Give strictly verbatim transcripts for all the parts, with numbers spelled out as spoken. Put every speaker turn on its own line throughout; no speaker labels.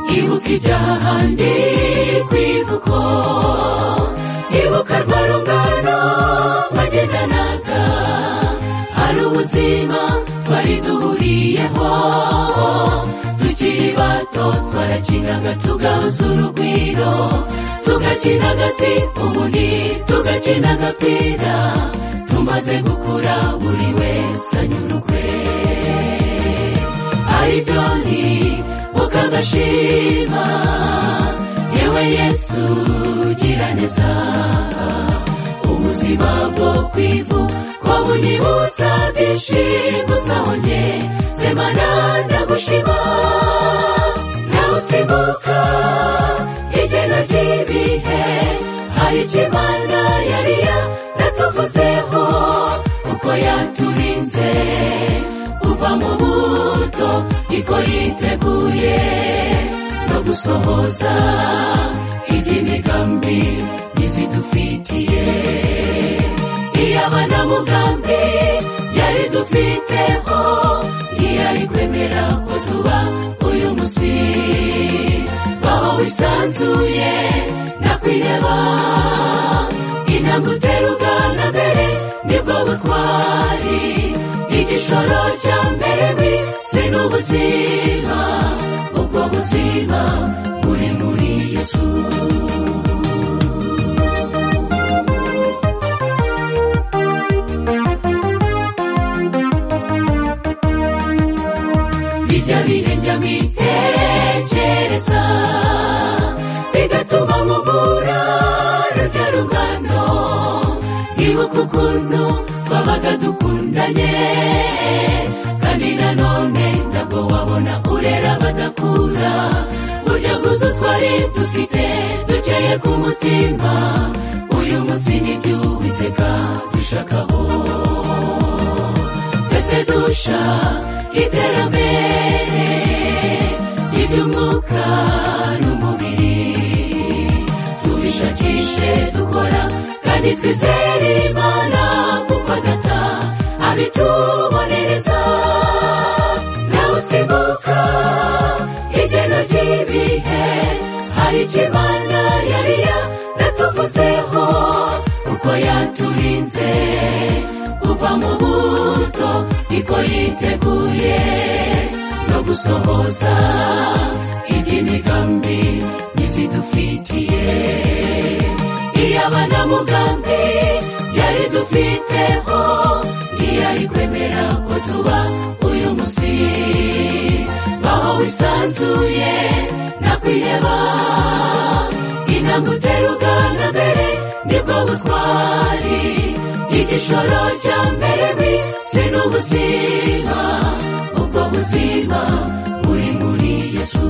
ibuka ibyahandi kwivuko, ibuka rwa rungano wagendanaga, hari ubuzima twari duhuriyeho, tukiri bato twarakinaga tugahuza urugwiro, tugakina agati ubundi tugakina agapira, tumaze gukura buri wese anyurukwe, aribyo ni ukagashima, yewe Yesu gira neza, ubuzima bwo kwivu ko bunyibutsa byinshi, gusa honge zemana ndagushima, nawe usimbuka igena ry'ibihe, hari icyo Imana yari yaratuvuzeho, uko yaturinze kuva mu buto, iko yiteguye no gusohoza iby'imigambi izidufitiye, iyabana mugambi yari dufiteho, ntiyari kwemera ko tuba uyu musi, baho wisanzuye nakwiheba, intambwe utera ugana mbere nibwo butwari, igishoro cya mbere w'isi n'ubuzima, ubwo buzima buri muri Yesu. Bijya birenge mitekereza, bigatuma nkubura rurya rungano, nkibuka ukuntu twabaga dukundanye, kandi nanone ntabwo wabona urera badakura, burya bwuzu twari dufite dukeye ku mutima, uyu munsi nibyo Uwiteka dushakaho, twese dusha iterambere ry'iby'umwuka n'umubiri, tubishakishe dukora kandi twizere Imana, kuko Data abitubonereza, nawe usimbuka igena ry'ibihe, hari icyo Imana yari yaratuvuzeho, uko yaturinze kuva mu buto, iko yiteguye no gusohoza iby'imigambi izidufitiye, iyabana mugambi yari dufiteho, ntiyari kwemera ko tuba uyu musi, baho wisanzuye nakwiheba, intambwe utera ugana mbere nibwo butwari, igishoro cya mbere w'isi n'ubuzima, ubwo buzima buri muri Yesu.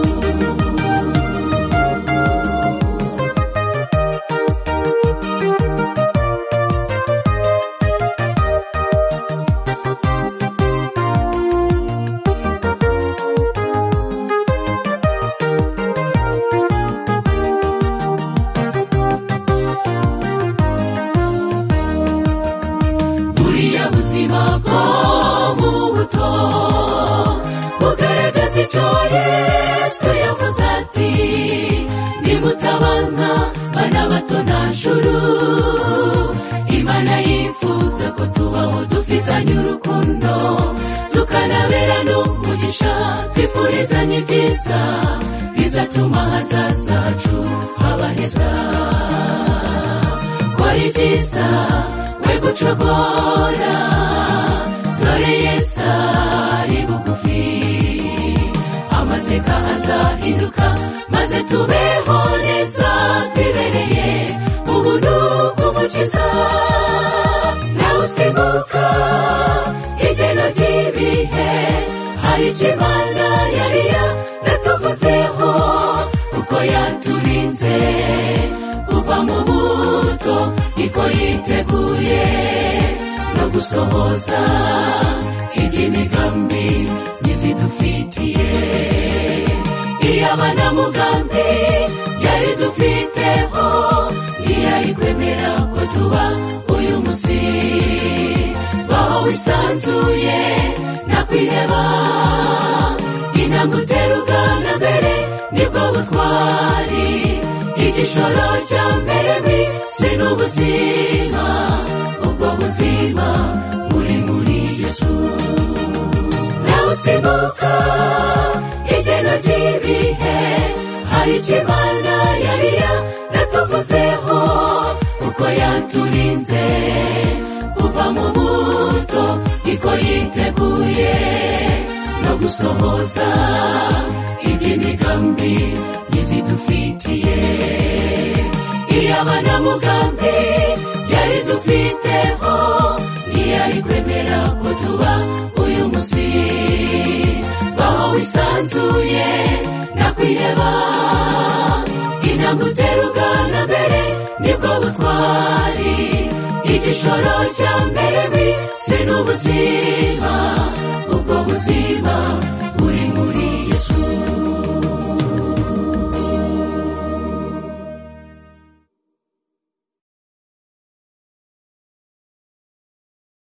Buriya buzima bwo mu buto bugaragaza icyo Yesu yavuze ati, nimutabana bana bato nta juru, Imana yifuza ko tubaho dufitanye urukundo, tukanabera n'umugisha, twifurizanye ibyiza bizatuma hazaza hacu haba heza, ko ari byiza we gucogora, dore Yesu ari bugufi, amateka azahinduka maze tubeho neza, twibereye ubuntu bw'Umukiza, nawe usimbuka igena ry'ibihe, hari icyo Imana yari yaratuvuzeho, uko yaturinze kuva mu buto, iko yiteguye no gusohoza iby'imigambi izidufitiye, iyabana mugambi yari dufiteho, ntiyari kwemera ko tuba uyu musi, baho wisanzuye nakwiheba, intambwe utera ugana mbere butwari igishoro cya mbere mw'isi n'ubuzima ubwo buzima buri muri Yesu nawe usimbuka igeno ry'ibihe hari icyo Imana yari yaratuvuzeho uko yaturinze kuva mu buto iko yiteguye no gusohoza iby'imigambi izidufitiye iyabana mugambi yari dufiteho ntiyari kwemera ko tuba uyu munsi baho wisanzuye nakwiheba intambwe utera ugana mbere nibwo butwari igishoro cya mbere mw'isi n'ubuzima